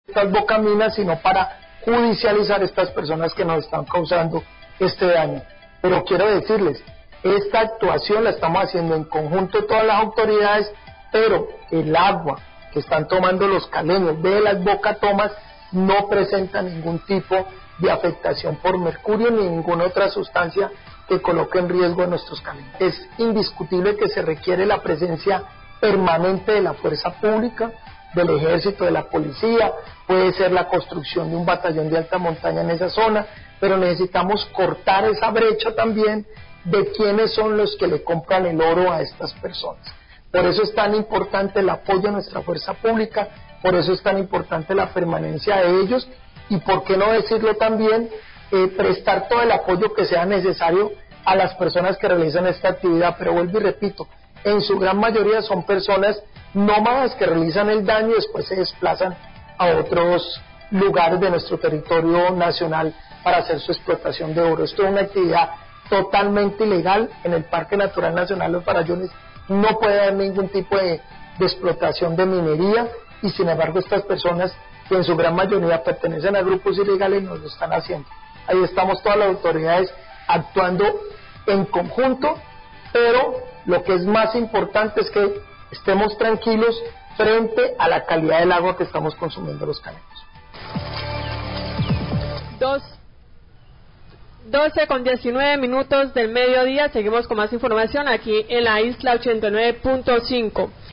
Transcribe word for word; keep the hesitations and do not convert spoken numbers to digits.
estas bocaminas, sino para judicializar a estas personas que nos están causando este daño. Pero quiero decirles, esta actuación la estamos haciendo en conjunto todas las autoridades, pero el agua que están tomando los caleños de las bocatomas no presenta ningún tipo de afectación por mercurio ni ninguna otra sustancia que coloque en riesgo a nuestros caleños. Es indiscutible que se requiere la presencia permanente de la fuerza pública, del ejército, de la policía, puede ser la construcción de un batallón de alta montaña en esa zona, pero necesitamos cortar esa brecha también de quiénes son los que le compran el oro a estas personas. Por eso es tan importante el apoyo a nuestra fuerza pública, por eso es tan importante la permanencia de ellos y, por qué no decirlo también, eh, prestar todo el apoyo que sea necesario a las personas que realizan esta actividad. Pero vuelvo y repito, en su gran mayoría son personas nómadas que realizan el daño y después se desplazan a otros lugares de nuestro territorio nacional para hacer su explotación de oro. Esto es una actividad totalmente ilegal. En el Parque Natural Nacional Los Farallones no puede haber ningún tipo de, de explotación de minería, y sin embargo estas personas, que en su gran mayoría pertenecen a grupos ilegales, nos lo están haciendo. Ahí estamos todas las autoridades actuando en conjunto, pero lo que es más importante es que estemos tranquilos frente a la calidad del agua que estamos consumiendo los caleños. Dos, doce con diecinueve minutos del mediodía, seguimos con más información aquí en la Isla ochenta y nueve punto cinco.